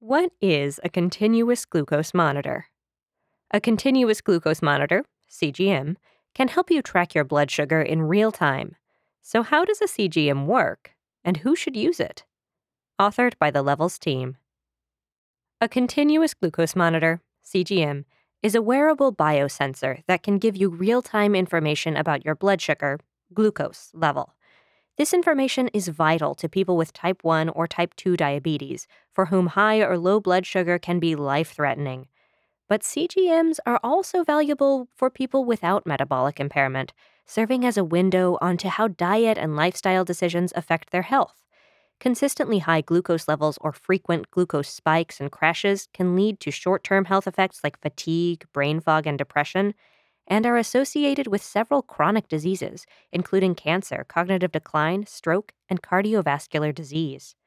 What is a continuous glucose monitor? A continuous glucose monitor, CGM, can help you track your blood sugar in real time. So, how does a CGM work, and who should use it? Authored by the Levels team. A continuous glucose monitor, CGM, is a wearable biosensor that can give you real time information about your blood sugar, glucose, level. This information is vital to people with type 1 or type 2 diabetes, for whom high or low blood sugar can be life-threatening. But CGMs are also valuable for people without metabolic impairment, serving as a window onto how diet and lifestyle decisions affect their health. Consistently high glucose levels or frequent glucose spikes and crashes can lead to short-term health effects like fatigue, brain fog, and depression, and are associated with several chronic diseases, including cancer, cognitive decline, stroke, and cardiovascular disease.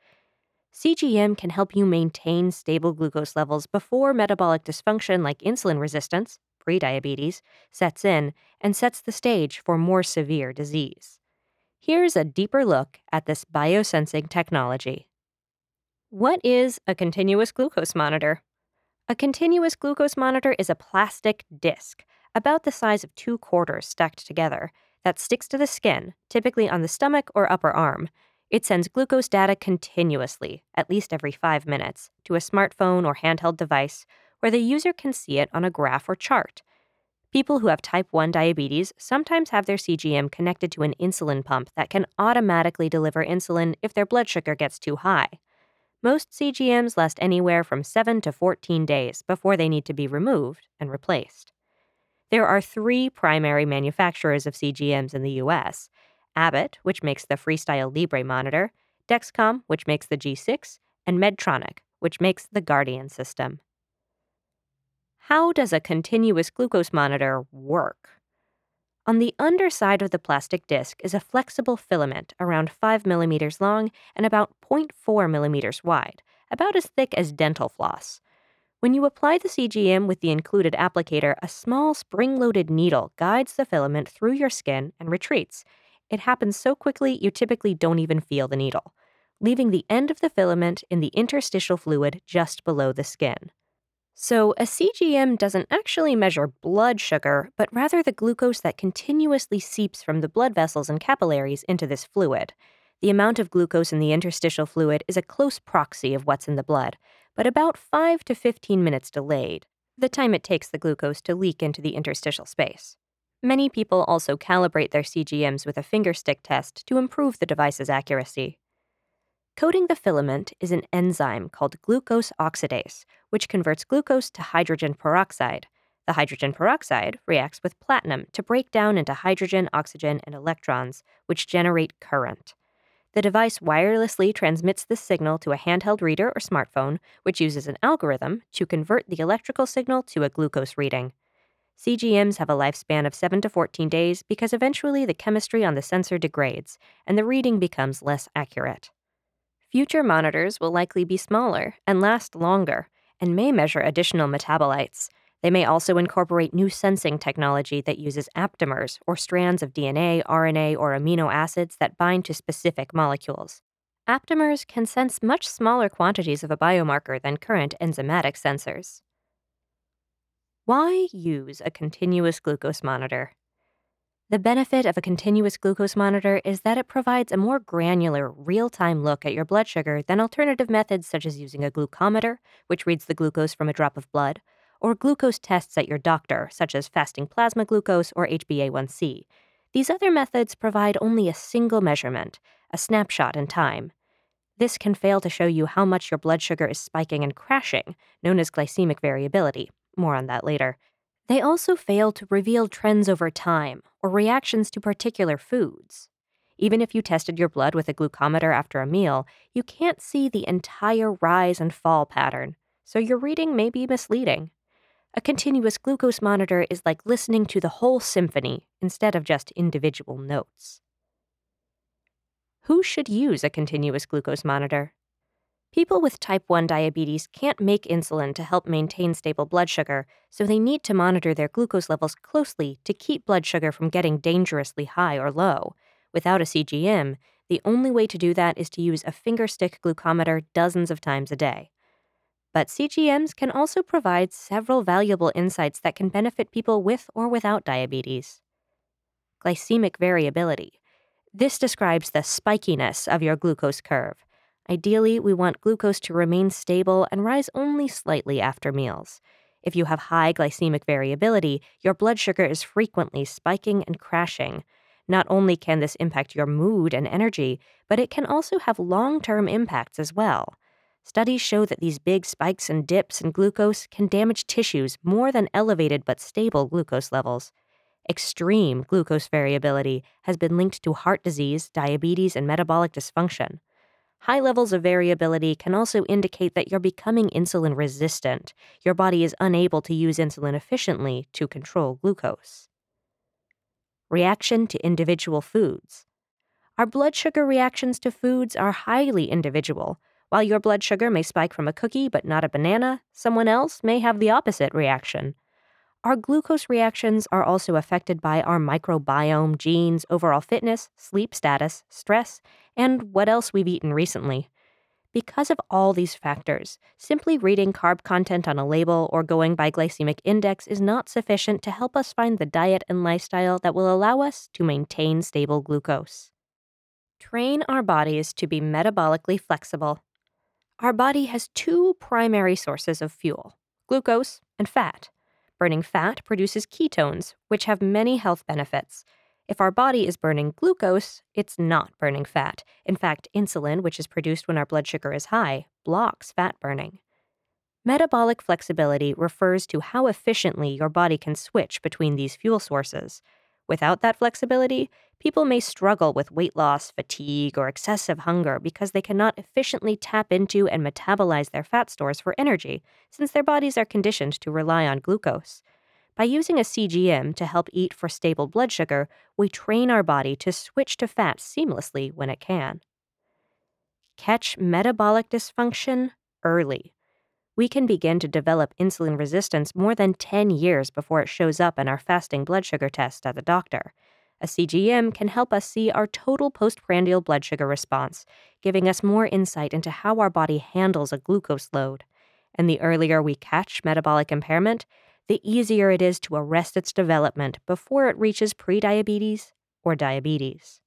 CGM can help you maintain stable glucose levels before metabolic dysfunction like insulin resistance, prediabetes, sets in and sets the stage for more severe disease. Here's a deeper look at this biosensing technology. What is a continuous glucose monitor? A continuous glucose monitor is a plastic disc, about the size of 2 quarters stacked together, that sticks to the skin, typically on the stomach or upper arm. It sends glucose data continuously, at least every 5 minutes, to a smartphone or handheld device where the user can see it on a graph or chart. People who have type 1 diabetes sometimes have their CGM connected to an insulin pump that can automatically deliver insulin if their blood sugar gets too high. Most CGMs last anywhere from 7 to 14 days before they need to be removed and replaced. There are 3 primary manufacturers of CGMs in the US: Abbott, which makes the Freestyle Libre monitor, Dexcom, which makes the G6, and Medtronic, which makes the Guardian system. How does a continuous glucose monitor work? On the underside of the plastic disc is a flexible filament around 5 millimeters long and about 0.4 millimeters wide, about as thick as dental floss. When you apply the CGM with the included applicator, a small spring-loaded needle guides the filament through your skin and retreats. It happens so quickly you typically don't even feel the needle, leaving the end of the filament in the interstitial fluid just below the skin. So, a CGM doesn't actually measure blood sugar, but rather the glucose that continuously seeps from the blood vessels and capillaries into this fluid. The amount of glucose in the interstitial fluid is a close proxy of what's in the blood, but about 5 to 15 minutes delayed, the time it takes the glucose to leak into the interstitial space. Many people also calibrate their CGMs with a fingerstick test to improve the device's accuracy. Coating the filament is an enzyme called glucose oxidase, which converts glucose to hydrogen peroxide. The hydrogen peroxide reacts with platinum to break down into hydrogen, oxygen, and electrons, which generate current. The device wirelessly transmits this signal to a handheld reader or smartphone, which uses an algorithm to convert the electrical signal to a glucose reading. CGMs have a lifespan of 7 to 14 days because eventually the chemistry on the sensor degrades, and the reading becomes less accurate. Future monitors will likely be smaller and last longer, and may measure additional metabolites. They may also incorporate new sensing technology that uses aptamers, or strands of DNA, RNA, or amino acids that bind to specific molecules. Aptamers can sense much smaller quantities of a biomarker than current enzymatic sensors. Why use a continuous glucose monitor? The benefit of a continuous glucose monitor is that it provides a more granular, real-time look at your blood sugar than alternative methods such as using a glucometer, which reads the glucose from a drop of blood, or glucose tests at your doctor, such as fasting plasma glucose or HbA1c. These other methods provide only a single measurement, a snapshot in time. This can fail to show you how much your blood sugar is spiking and crashing, known as glycemic variability. More on that later. They also fail to reveal trends over time or reactions to particular foods. Even if you tested your blood with a glucometer after a meal, you can't see the entire rise and fall pattern, so your reading may be misleading. A continuous glucose monitor is like listening to the whole symphony instead of just individual notes. Who should use a continuous glucose monitor? People with type 1 diabetes can't make insulin to help maintain stable blood sugar, so they need to monitor their glucose levels closely to keep blood sugar from getting dangerously high or low. Without a CGM, the only way to do that is to use a fingerstick glucometer dozens of times a day. But CGMs can also provide several valuable insights that can benefit people with or without diabetes. Glycemic variability. This describes the spikiness of your glucose curve. Ideally, we want glucose to remain stable and rise only slightly after meals. If you have high glycemic variability, your blood sugar is frequently spiking and crashing. Not only can this impact your mood and energy, but it can also have long-term impacts as well. Studies show that these big spikes and dips in glucose can damage tissues more than elevated but stable glucose levels. Extreme glucose variability has been linked to heart disease, diabetes, and metabolic dysfunction. High levels of variability can also indicate that you're becoming insulin resistant. Your body is unable to use insulin efficiently to control glucose. Reaction to individual foods. Our blood sugar reactions to foods are highly individual. While your blood sugar may spike from a cookie but not a banana, someone else may have the opposite reaction. Our glucose reactions are also affected by our microbiome, genes, overall fitness, sleep status, stress, and what else we've eaten recently. Because of all these factors, simply reading carb content on a label or going by glycemic index is not sufficient to help us find the diet and lifestyle that will allow us to maintain stable glucose. Train our bodies to be metabolically flexible. Our body has two primary sources of fuel: glucose and fat. Burning fat produces ketones, which have many health benefits. If our body is burning glucose, it's not burning fat. In fact, insulin, which is produced when our blood sugar is high, blocks fat burning. Metabolic flexibility refers to how efficiently your body can switch between these fuel sources. Without that flexibility, people may struggle with weight loss, fatigue, or excessive hunger because they cannot efficiently tap into and metabolize their fat stores for energy, since their bodies are conditioned to rely on glucose. By using a CGM to help eat for stable blood sugar, we train our body to switch to fat seamlessly when it can. Catch metabolic dysfunction early. We can begin to develop insulin resistance more than 10 years before it shows up in our fasting blood sugar test at the doctor. A CGM can help us see our total postprandial blood sugar response, giving us more insight into how our body handles a glucose load. And the earlier we catch metabolic impairment, the easier it is to arrest its development before it reaches prediabetes or diabetes.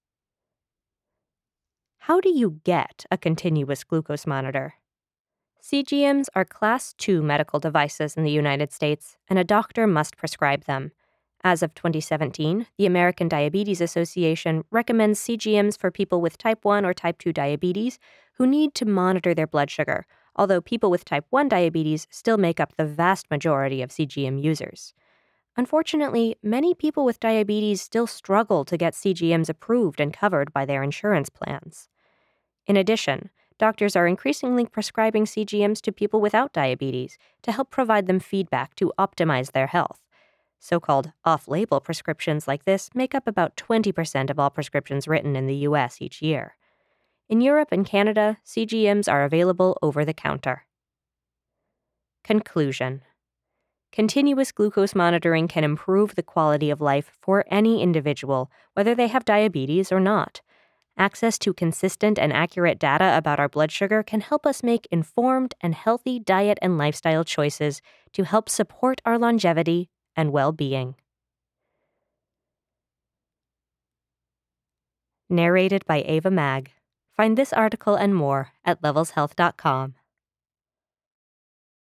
How do you get a continuous glucose monitor? CGMs are Class II medical devices in the United States, and a doctor must prescribe them. As of 2017, the American Diabetes Association recommends CGMs for people with type 1 or type 2 diabetes who need to monitor their blood sugar, although people with type 1 diabetes still make up the vast majority of CGM users. Unfortunately, many people with diabetes still struggle to get CGMs approved and covered by their insurance plans. In addition, doctors are increasingly prescribing CGMs to people without diabetes to help provide them feedback to optimize their health. So-called off-label prescriptions like this make up about 20% of all prescriptions written in the U.S. each year. In Europe and Canada, CGMs are available over the counter. Conclusion. Continuous glucose monitoring can improve the quality of life for any individual, whether they have diabetes or not. Access to consistent and accurate data about our blood sugar can help us make informed and healthy diet and lifestyle choices to help support our longevity and well-being. Narrated by Ava Mag. Find this article and more at levelshealth.com.